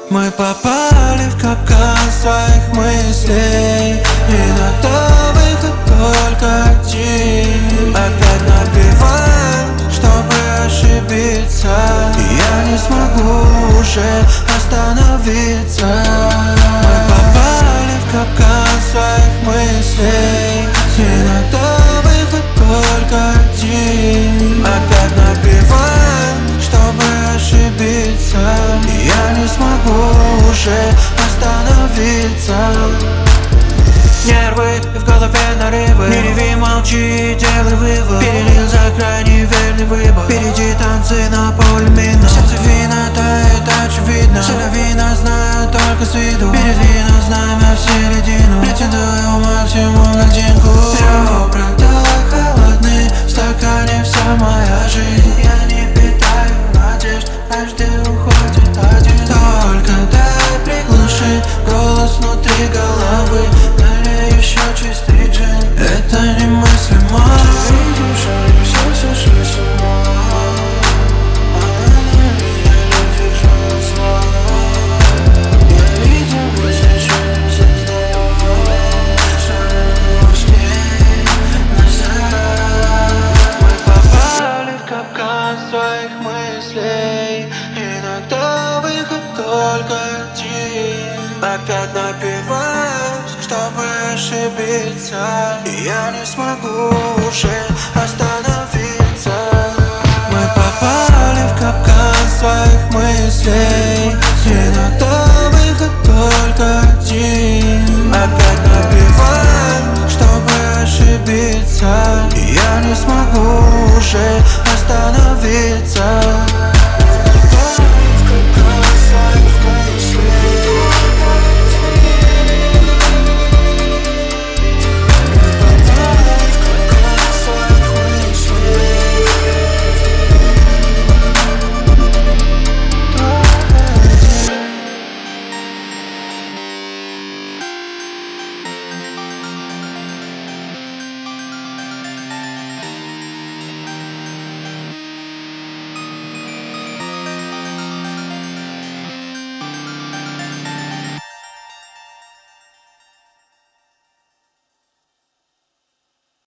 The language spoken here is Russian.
Мы попали в капкан своих мыслей. Иногда выход только один. Опять напиваем, чтобы ошибиться. Я не смогу уже остановиться. Мы попали в капкан своих мыслей. Иногда выход только один. Опять напиваем, чтобы ошибиться. Я не смогу уже остановиться. Нервы в голове нарывы. Не реви, молчи, делай вывод. Перелил за крайне верный выбор. Впереди танцы на поле мина. Сердцевина тает, очевидно. Шеловина знаю только с виду. Перед вином знамя в середину. Претендую максимум на льдинку. Ребра так холодны, в стакане вся моя жизнь. Я не питаю надежд, каждый уходит один. Только дай приглуши голос внутри головы. Налей еще чистый джин. Это немыслимо. Ты видишь, я все сошли с ума. Она на меня не держала зла. Я видел, мы зачем создала. Что вернулось к ней назад. Мы попали в капкан своих мыслей. Иногда выход только один. Опять напиваюсь, чтобы ошибиться. И я не смогу уже остановиться. Мы попали в капкан своих мыслей.